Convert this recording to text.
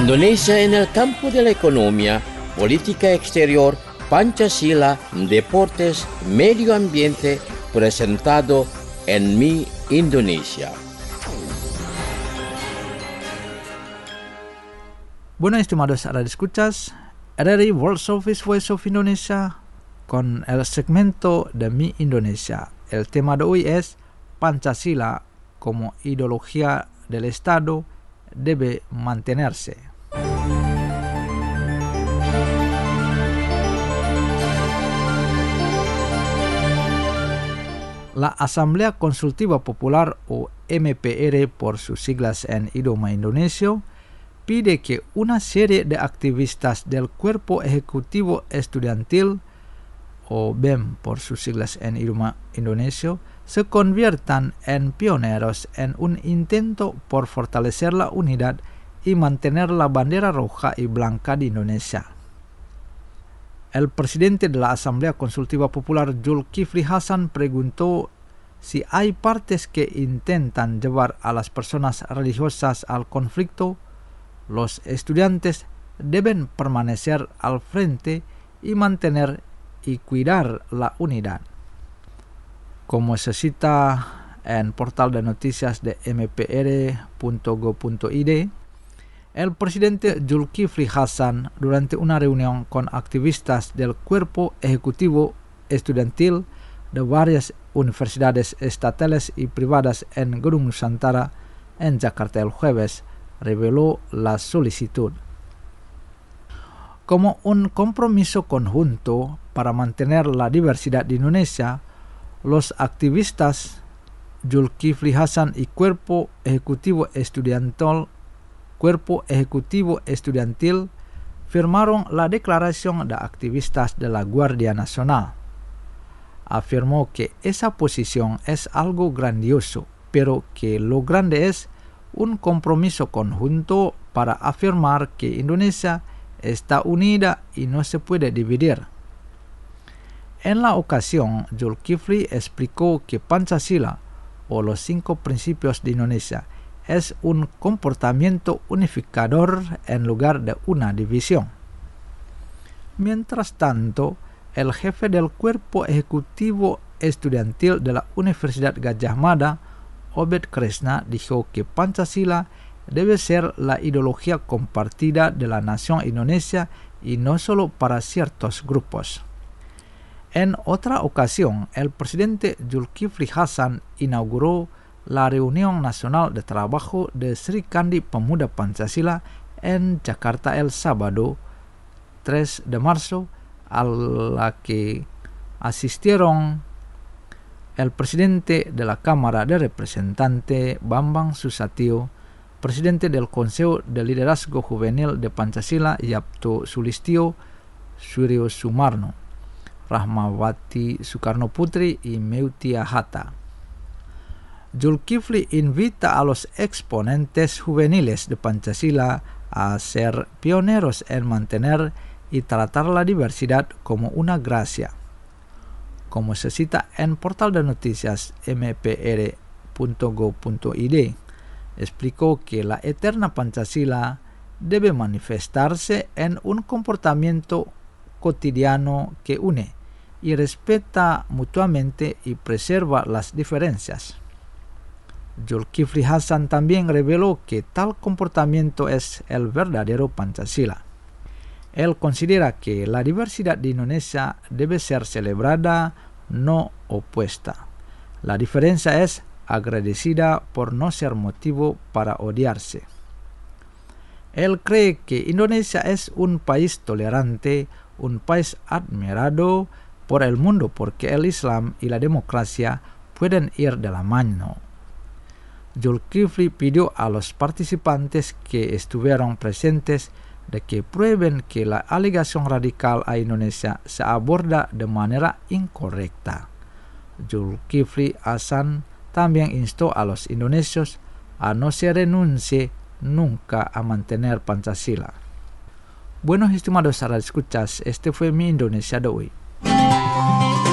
Indonesia en el campo de la economía, política exterior, Pancasila, deportes, medio ambiente, presentado en Mi Indonesia. Bueno, estimados radioescuchas, RRI World Service Voice of Indonesia con el segmento de Mi Indonesia. El tema de hoy es Pancasila como ideología del Estado debe mantenerse. La Asamblea Consultiva Popular o MPR por sus siglas en idioma indonesio pide que una serie de activistas del Cuerpo Ejecutivo Estudiantil o BEM por sus siglas en idioma indonesio se conviertan en pioneros en un intento por fortalecer la unidad y mantener la bandera roja y blanca de Indonesia. El presidente de la Asamblea Consultiva Popular, Zulkifli Hasan, preguntó si hay partes que intentan llevar a las personas religiosas al conflicto. Los estudiantes deben permanecer al frente y mantener y cuidar la unidad. Como se cita en portal de noticias de mpr.go.id, el presidente Zulkifli Hasan, durante una reunión con activistas del Cuerpo Ejecutivo Estudiantil de varias universidades estatales y privadas en Gedung Nusantara en Jakarta el jueves, reveló la solicitud. Como un compromiso conjunto para mantener la diversidad de Indonesia, los activistas Zulkifli Hasan y Cuerpo Ejecutivo Estudiantil firmaron la Declaración de Activistas de la Guardia Nacional. Afirmó que esa posición es algo grandioso, pero que lo grande es un compromiso conjunto para afirmar que Indonesia está unida y no se puede dividir. En la ocasión, Zulkifli explicó que Pancasila, o los 5 principios de Indonesia, es un comportamiento unificador en lugar de una división. Mientras tanto, el jefe del Cuerpo Ejecutivo Estudiantil de la Universidad Gadjah Mada, Obed Krishna, dijo que Pancasila debe ser la ideología compartida de la nación Indonesia y no solo para ciertos grupos. En otra ocasión, el presidente Zulkifli Hasan inauguró la reunión nacional de trabajo de Sri Kandi Pemuda Pancasila en Jakarta el sábado 3 de marzo, a la que asistieron el presidente de la Cámara de Representantes Bambang Susatyo, presidente del Consejo de Liderazgo Juvenil de Pancasila Yapto Sulistyo Suryo Sumarno, Rahmawati Soekarno Putri y Meutia Hatta. Zulkifli invita a los exponentes juveniles de Pancasila a ser pioneros en mantener y tratar la diversidad como una gracia. Como se cita en portal de noticias mpr.go.id, explicó que la eterna Pancasila debe manifestarse en un comportamiento cotidiano que une y respeta mutuamente y preserva las diferencias. Zulkifli Hasan también reveló que tal comportamiento es el verdadero Pancasila. Él considera que la diversidad de Indonesia debe ser celebrada, no opuesta. La diferencia es agradecida por no ser motivo para odiarse. Él cree que Indonesia es un país tolerante, un país admirado por el mundo porque el Islam y la democracia pueden ir de la mano. Zulkifli pidió a los participantes que estuvieron presentes de que prueben que la alegación radical a Indonesia se aborda de manera incorrecta. Zulkifli Hasan también instó a los indonesios a no se renuncie nunca a mantener Pancasila. Bueno, estimados radioescuchas, este fue Mi Indonesia de hoy.